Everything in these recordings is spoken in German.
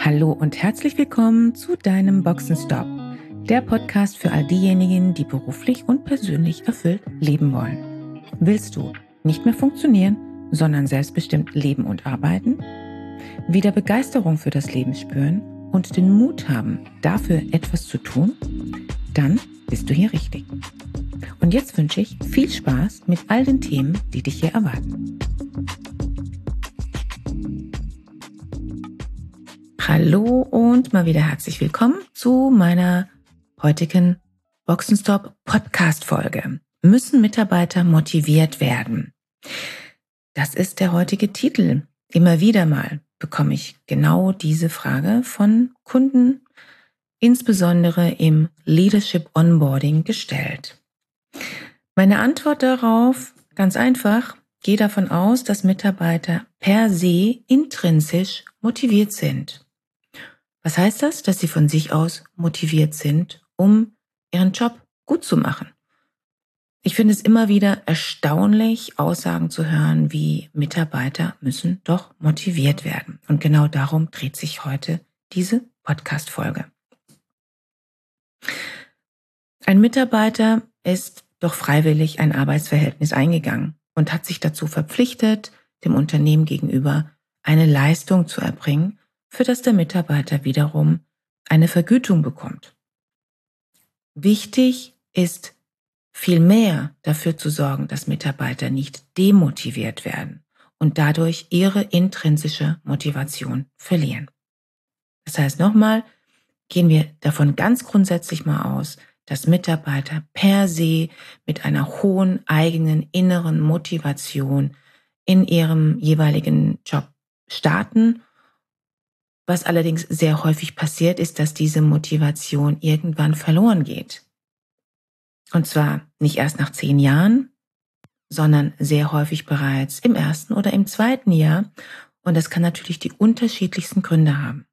Hallo und herzlich willkommen zu deinem Boxenstopp, der Podcast für all diejenigen, die beruflich und persönlich erfüllt leben wollen. Willst du nicht mehr funktionieren, sondern selbstbestimmt leben und arbeiten? Wieder Begeisterung für das Leben spüren und den Mut haben, dafür etwas zu tun? Dann bist du hier richtig. Und jetzt wünsche ich viel Spaß mit all den Themen, die dich hier erwarten. Hallo und mal wieder herzlich willkommen zu meiner heutigen Boxenstopp Podcast Folge. Müssen Mitarbeiter motiviert werden? Das ist der heutige Titel. Immer wieder mal bekomme ich genau diese Frage von Kunden, insbesondere im Leadership Onboarding gestellt. Meine Antwort darauf, ganz einfach, gehe davon aus, dass Mitarbeiter per se intrinsisch motiviert sind. Was heißt das? Dass sie von sich aus motiviert sind, um ihren Job gut zu machen. Ich finde es immer wieder erstaunlich, Aussagen zu hören, wie Mitarbeiter müssen doch motiviert werden. Und genau darum dreht sich heute diese Podcast-Folge. Ein Mitarbeiter ist doch freiwillig ein Arbeitsverhältnis eingegangen und hat sich dazu verpflichtet, dem Unternehmen gegenüber eine Leistung zu erbringen, für das der Mitarbeiter wiederum eine Vergütung bekommt. Wichtig ist vielmehr dafür zu sorgen, dass Mitarbeiter nicht demotiviert werden und dadurch ihre intrinsische Motivation verlieren. Das heißt nochmal, gehen wir davon ganz grundsätzlich mal aus, dass Mitarbeiter per se mit einer hohen eigenen inneren Motivation in ihrem jeweiligen Job starten. Was allerdings sehr häufig passiert, ist, dass diese Motivation irgendwann verloren geht. Und zwar nicht erst nach 10 Jahren, sondern sehr häufig bereits im 1. oder im 2. Jahr. Und das kann natürlich die unterschiedlichsten Gründe haben.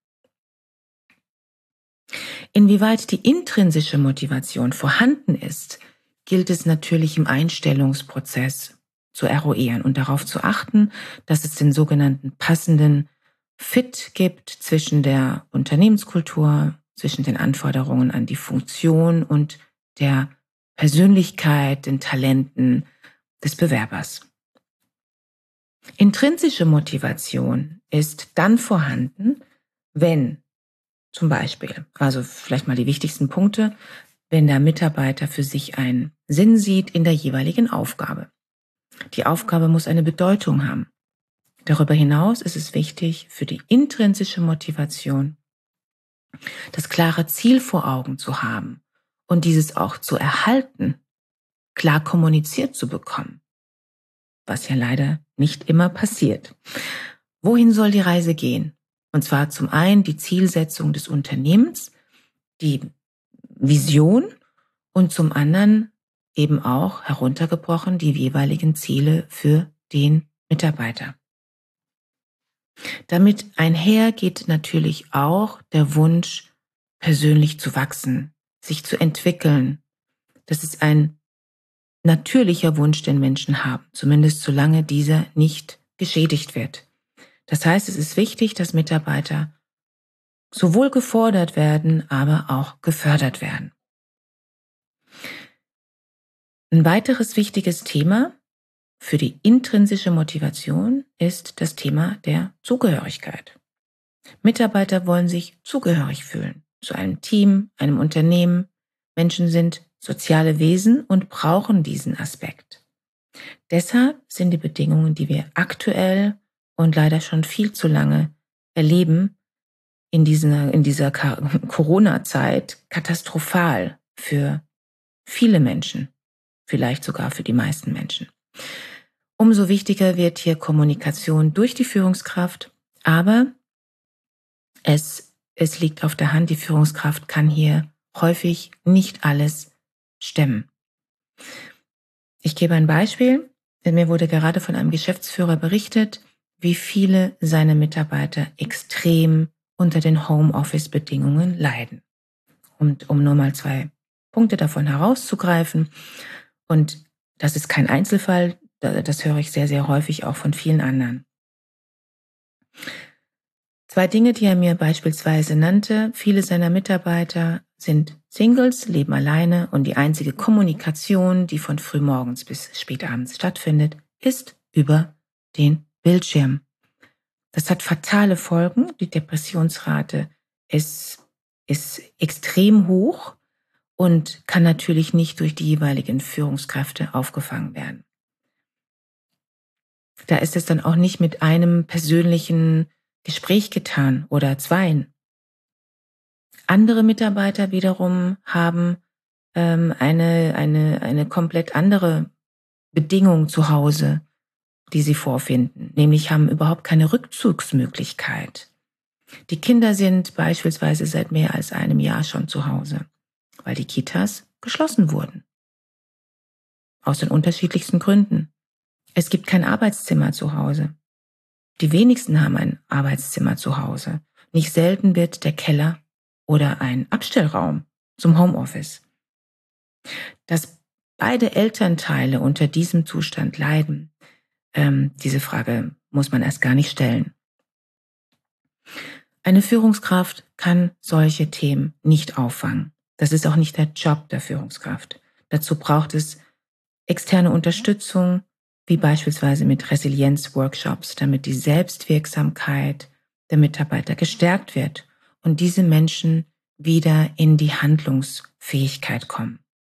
Inwieweit die intrinsische Motivation vorhanden ist, gilt es natürlich im Einstellungsprozess zu eruieren und darauf zu achten, dass es den sogenannten passenden Fit gibt zwischen der Unternehmenskultur, zwischen den Anforderungen an die Funktion und der Persönlichkeit, den Talenten des Bewerbers. Intrinsische Motivation ist dann vorhanden, wenn zum Beispiel, also vielleicht mal die wichtigsten Punkte, wenn der Mitarbeiter für sich einen Sinn sieht in der jeweiligen Aufgabe. Die Aufgabe muss eine Bedeutung haben. Darüber hinaus ist es wichtig für die intrinsische Motivation, das klare Ziel vor Augen zu haben und dieses auch zu erhalten, klar kommuniziert zu bekommen, was ja leider nicht immer passiert. Wohin soll die Reise gehen? Und zwar zum einen die Zielsetzung des Unternehmens, die Vision und zum anderen eben auch heruntergebrochen die jeweiligen Ziele für den Mitarbeiter. Damit einher geht natürlich auch der Wunsch, persönlich zu wachsen, sich zu entwickeln. Das ist ein natürlicher Wunsch, den Menschen haben, zumindest solange dieser nicht geschädigt wird. Das heißt, es ist wichtig, dass Mitarbeiter sowohl gefordert werden, aber auch gefördert werden. Ein weiteres wichtiges Thema für die intrinsische Motivation ist das Thema der Zugehörigkeit. Mitarbeiter wollen sich zugehörig fühlen zu einem Team, einem Unternehmen. Menschen sind soziale Wesen und brauchen diesen Aspekt. Deshalb sind die Bedingungen, die wir aktuell und leider schon viel zu lange erleben, in dieser Corona-Zeit katastrophal für viele Menschen, vielleicht sogar für die meisten Menschen. Umso wichtiger wird hier Kommunikation durch die Führungskraft, aber es liegt auf der Hand, die Führungskraft kann hier häufig nicht alles stemmen. Ich gebe ein Beispiel, denn mir wurde gerade von einem Geschäftsführer berichtet, wie viele seiner Mitarbeiter extrem unter den Homeoffice-Bedingungen leiden. Und um nur mal 2 Punkte davon herauszugreifen, und das ist kein Einzelfall, das höre ich sehr, sehr häufig auch von vielen anderen. 2 Dinge, die er mir beispielsweise nannte: Viele seiner Mitarbeiter sind Singles, leben alleine und die einzige Kommunikation, die von frühmorgens bis spätabends stattfindet, ist über den Bildschirm. Das hat fatale Folgen. Die Depressionsrate ist extrem hoch und kann natürlich nicht durch die jeweiligen Führungskräfte aufgefangen werden. Da ist es dann auch nicht mit einem persönlichen Gespräch getan oder 2. Andere Mitarbeiter wiederum haben eine komplett andere Bedingung zu Hause, die sie vorfinden, nämlich haben überhaupt keine Rückzugsmöglichkeit. Die Kinder sind beispielsweise seit mehr als einem Jahr schon zu Hause, weil die Kitas geschlossen wurden. Aus den unterschiedlichsten Gründen. Es gibt kein Arbeitszimmer zu Hause. Die wenigsten haben ein Arbeitszimmer zu Hause. Nicht selten wird der Keller oder ein Abstellraum zum Homeoffice. Dass beide Elternteile unter diesem Zustand leiden, diese Frage muss man erst gar nicht stellen. Eine Führungskraft kann solche Themen nicht auffangen. Das ist auch nicht der Job der Führungskraft. Dazu braucht es externe Unterstützung, wie beispielsweise mit Resilienz-Workshops, damit die Selbstwirksamkeit der Mitarbeiter gestärkt wird und diese Menschen wieder in die Handlungsfähigkeit kommen.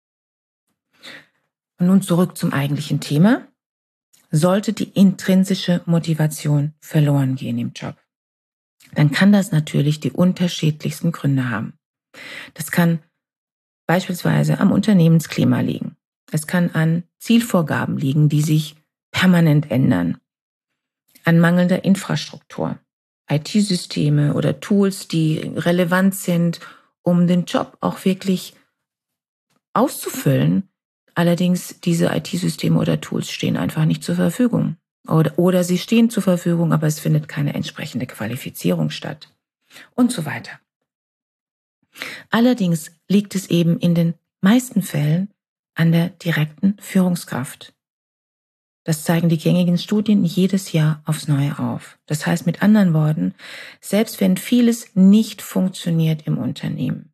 Und nun zurück zum eigentlichen Thema. Sollte die intrinsische Motivation verloren gehen im Job, dann kann das natürlich die unterschiedlichsten Gründe haben. Das kann beispielsweise am Unternehmensklima liegen. Es kann an Zielvorgaben liegen, die sich permanent ändern, an mangelnder Infrastruktur, IT-Systeme oder Tools, die relevant sind, um den Job auch wirklich auszufüllen. Allerdings diese IT-Systeme oder Tools stehen einfach nicht zur Verfügung. Oder sie stehen zur Verfügung, aber es findet keine entsprechende Qualifizierung statt. Und so weiter. Allerdings liegt es eben in den meisten Fällen an der direkten Führungskraft. Das zeigen die gängigen Studien jedes Jahr aufs Neue auf. Das heißt mit anderen Worten, selbst wenn vieles nicht funktioniert im Unternehmen,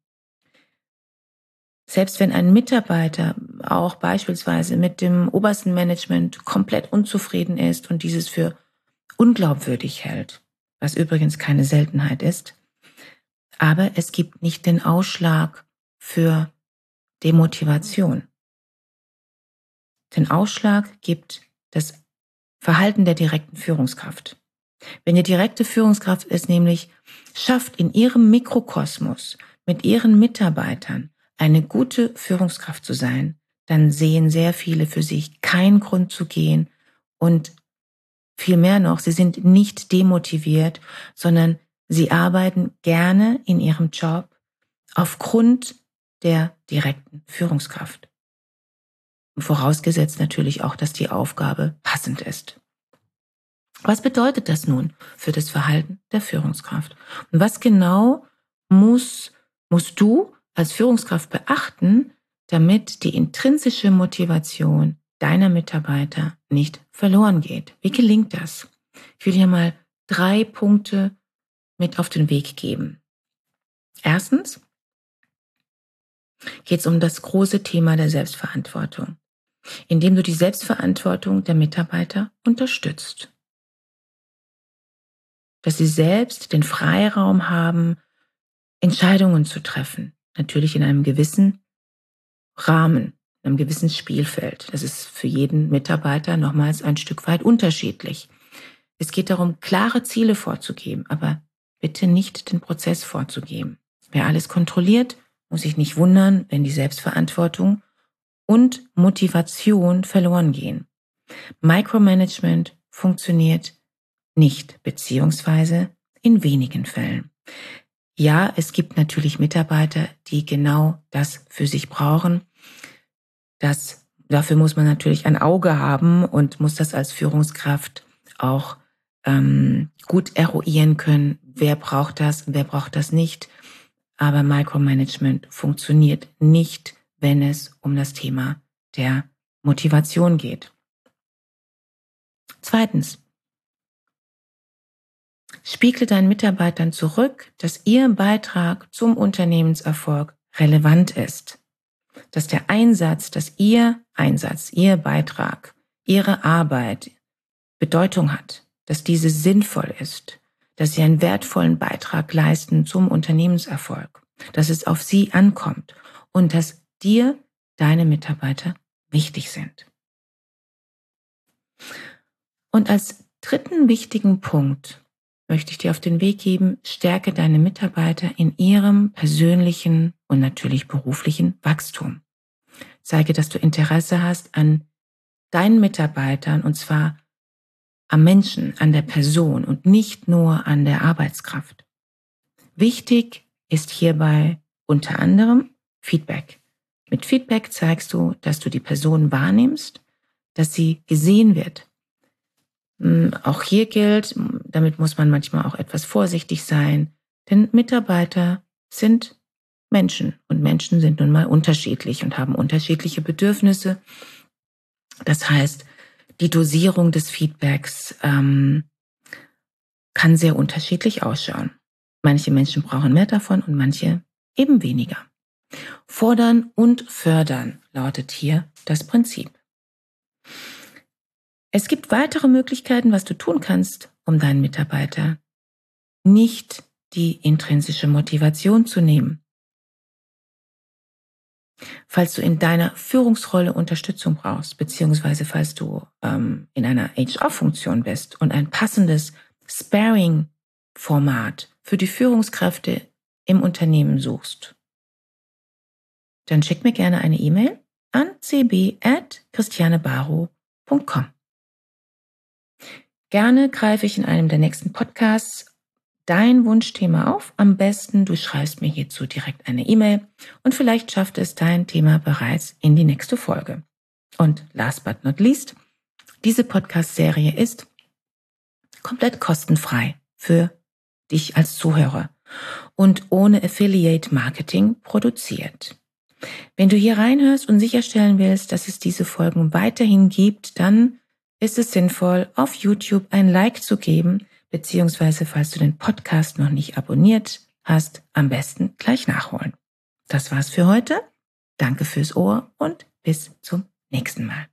selbst wenn ein Mitarbeiter auch beispielsweise mit dem obersten Management komplett unzufrieden ist und dieses für unglaubwürdig hält, was übrigens keine Seltenheit ist, aber es gibt nicht den Ausschlag für Demotivation. Den Ausschlag gibt das Verhalten der direkten Führungskraft. Wenn die direkte Führungskraft es nämlich schafft, in ihrem Mikrokosmos mit ihren Mitarbeitern eine gute Führungskraft zu sein, dann sehen sehr viele für sich keinen Grund zu gehen und viel mehr noch, sie sind nicht demotiviert, sondern sie arbeiten gerne in ihrem Job aufgrund der direkten Führungskraft. Vorausgesetzt natürlich auch, dass die Aufgabe passend ist. Was bedeutet das nun für das Verhalten der Führungskraft? Und was genau musst du als Führungskraft beachten, damit die intrinsische Motivation deiner Mitarbeiter nicht verloren geht? Wie gelingt das? Ich will hier mal 3 Punkte mit auf den Weg geben. Erstens geht es um das große Thema der Selbstverantwortung, indem du die Selbstverantwortung der Mitarbeiter unterstützt. Dass sie selbst den Freiraum haben, Entscheidungen zu treffen. Natürlich in einem gewissen Rahmen, in einem gewissen Spielfeld. Das ist für jeden Mitarbeiter nochmals ein Stück weit unterschiedlich. Es geht darum, klare Ziele vorzugeben, aber bitte nicht den Prozess vorzugeben. Wer alles kontrolliert, muss sich nicht wundern, wenn die Selbstverantwortung und Motivation verloren gehen. Micromanagement funktioniert nicht, beziehungsweise in wenigen Fällen. Ja, es gibt natürlich Mitarbeiter, die genau das für sich brauchen. Dafür muss man natürlich ein Auge haben und muss das als Führungskraft auch gut eruieren können. Wer braucht das, wer braucht das nicht. Aber Micromanagement funktioniert nicht, wenn es um das Thema der Motivation geht. Zweitens. Spiegle deinen Mitarbeitern zurück, dass ihr Beitrag zum Unternehmenserfolg relevant ist. Dass der Einsatz, ihr Beitrag, ihre Arbeit Bedeutung hat, dass diese sinnvoll ist, dass sie einen wertvollen Beitrag leisten zum Unternehmenserfolg, dass es auf sie ankommt und dass dir deine Mitarbeiter wichtig sind. Und als dritten wichtigen Punkt möchte ich dir auf den Weg geben, stärke deine Mitarbeiter in ihrem persönlichen und natürlich beruflichen Wachstum. Zeige, dass du Interesse hast an deinen Mitarbeitern und zwar am Menschen, an der Person und nicht nur an der Arbeitskraft. Wichtig ist hierbei unter anderem Feedback. Mit Feedback zeigst du, dass du die Person wahrnimmst, dass sie gesehen wird. Auch hier gilt, damit muss man manchmal auch etwas vorsichtig sein, denn Mitarbeiter sind Menschen und Menschen sind nun mal unterschiedlich und haben unterschiedliche Bedürfnisse. Das heißt, die Dosierung des Feedbacks kann sehr unterschiedlich ausschauen. Manche Menschen brauchen mehr davon und manche eben weniger. Fordern und fördern lautet hier das Prinzip. Es gibt weitere Möglichkeiten, was du tun kannst, um deinen Mitarbeiter nicht die intrinsische Motivation zu nehmen. Falls du in deiner Führungsrolle Unterstützung brauchst, beziehungsweise falls du in einer HR-Funktion bist und ein passendes Sparring-Format für die Führungskräfte im Unternehmen suchst, dann schick mir gerne eine E-Mail an cb@christianebaro.com. Gerne greife ich in einem der nächsten Podcasts dein Wunschthema auf. Am besten, du schreibst mir hierzu direkt eine E-Mail und vielleicht schafft es dein Thema bereits in die nächste Folge. Und last but not least, diese Podcast-Serie ist komplett kostenfrei für dich als Zuhörer und ohne Affiliate-Marketing produziert. Wenn du hier reinhörst und sicherstellen willst, dass es diese Folgen weiterhin gibt, dann ist es sinnvoll, auf YouTube ein Like zu geben, beziehungsweise falls du den Podcast noch nicht abonniert hast, am besten gleich nachholen. Das war's für heute. Danke fürs Ohr und bis zum nächsten Mal.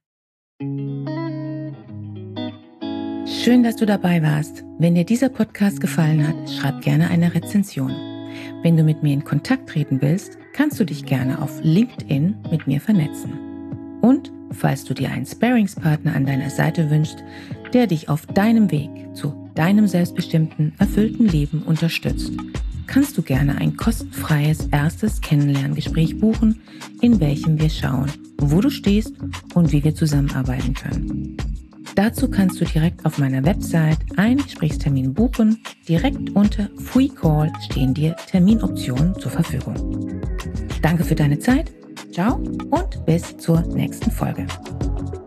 Schön, dass du dabei warst. Wenn dir dieser Podcast gefallen hat, schreib gerne eine Rezension. Wenn du mit mir in Kontakt treten willst, kannst du dich gerne auf LinkedIn mit mir vernetzen. Und falls du dir einen Sparringspartner an deiner Seite wünschst, der dich auf deinem Weg zu deinem selbstbestimmten, erfüllten Leben unterstützt, kannst du gerne ein kostenfreies erstes Kennenlerngespräch buchen, in welchem wir schauen, wo du stehst und wie wir zusammenarbeiten können. Dazu kannst du direkt auf meiner Website einen Gesprächstermin buchen. Direkt unter Free Call stehen dir Terminoptionen zur Verfügung. Danke für deine Zeit. Ciao und bis zur nächsten Folge.